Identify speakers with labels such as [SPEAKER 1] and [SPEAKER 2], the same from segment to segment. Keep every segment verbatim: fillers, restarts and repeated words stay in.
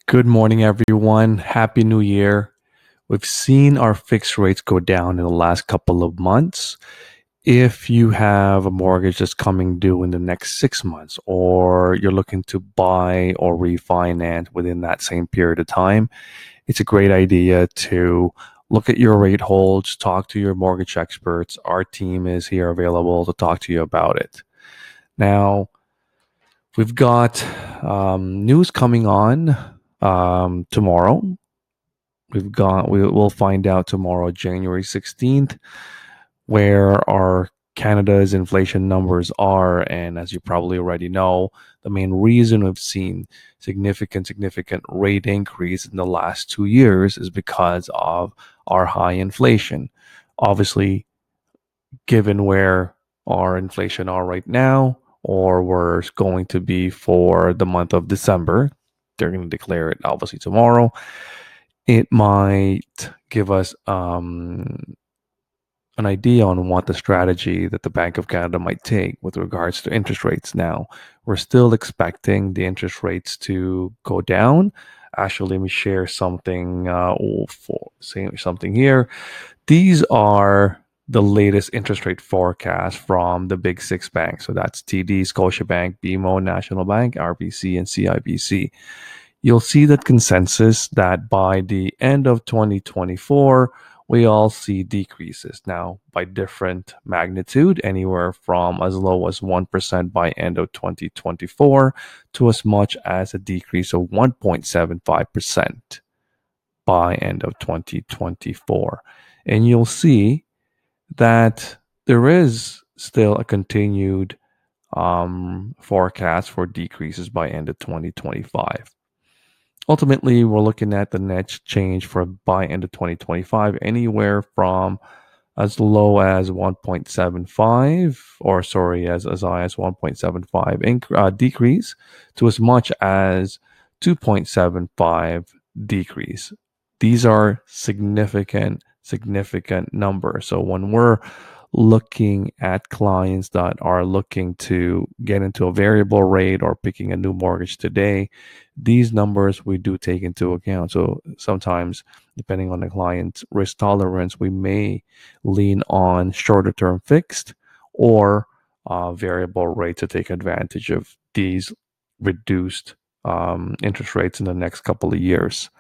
[SPEAKER 1] Good morning, everyone. Happy New Year. We've seen our fixed rates go down in the last couple of months. If you have a mortgage that's coming due in the next six months, or you're looking to buy or refinance within that same period of time, it's a great idea to look at your rate holds, talk to your mortgage experts. Our team is here available to talk to you about it. Now, we've got um, news coming on um, tomorrow. We've got we will find out tomorrow, January sixteenth, where our Canada's inflation numbers are. And as you probably already know, the main reason we've seen significant, significant rate increase in the last two years is because of our high inflation. Obviously, given where our inflation are right now, or where it's going to be for the month of December, they're going to declare it obviously tomorrow. It might give us um, an idea on what the strategy that the Bank of Canada might take with regards to interest rates. Now, we're still expecting the interest rates to go down. Actually, let me share something uh, for say something here. These are the latest interest rate forecast from the big six banks. So that's T D, Scotiabank, B M O, National Bank, R B C, and C I B C. You'll see that consensus that by the end of twenty twenty-four, we all see decreases now by different magnitude, anywhere from as low as one percent by end of twenty twenty-four to as much as a decrease of one point seven five percent by end of twenty twenty-four. And you'll see that there is still a continued um, forecast for decreases by end of twenty twenty-five. Ultimately, we're looking at the net change for by end of twenty twenty-five anywhere from as low as one point seven five, or sorry, as, as high as one point seven five inc- uh, decrease to as much as two point seven five decrease. These are significant, significant numbers. So when we're looking at clients that are looking to get into a variable rate or picking a new mortgage today, these numbers we do take into account. So sometimes, depending on the client's risk tolerance, we may lean on shorter term fixed or uh, variable rate to take advantage of these reduced um, interest rates in the next couple of years.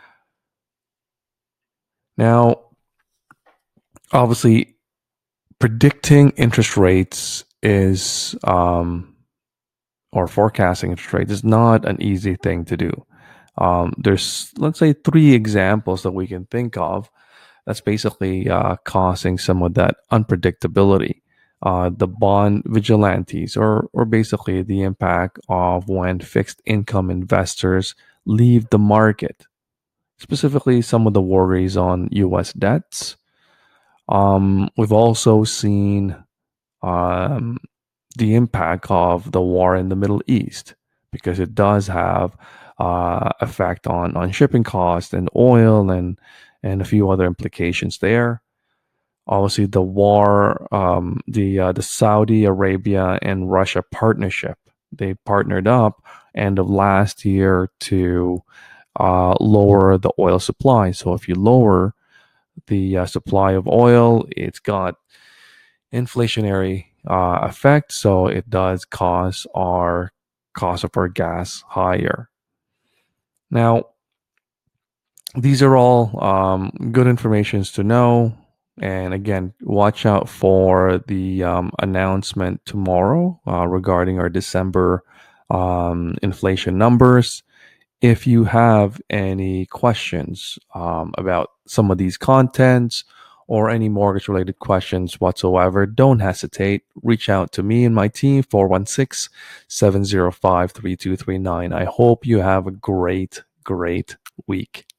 [SPEAKER 1] Now, obviously, predicting interest rates is um, or forecasting interest rates is not an easy thing to do. Um, there's, let's say, three examples that we can think of that's basically uh, causing some of that unpredictability. Uh, the bond vigilantes, or, or basically the impact of when fixed income investors leave the market, specifically some of the worries on U S debts. Um, we've also seen um, the impact of the war in the Middle East, because it does have uh, effect on on shipping costs and oil and and a few other implications there. Obviously, the war, um, the uh, the Saudi Arabia and Russia partnership, they partnered up end of last year to uh, lower the oil supply. So if you lower the uh, supply of oil, it's got inflationary uh, effect, so it does cause our cost of our gas higher. Now, these are all um, good informations to know. And again, watch out for the um, announcement tomorrow uh, regarding our December um, inflation numbers. If you have any questions um, about some of these contents or any mortgage related questions whatsoever, don't hesitate. Reach out to me and my team, four one six, seven zero five, three two three nine. I hope you have a great, great week.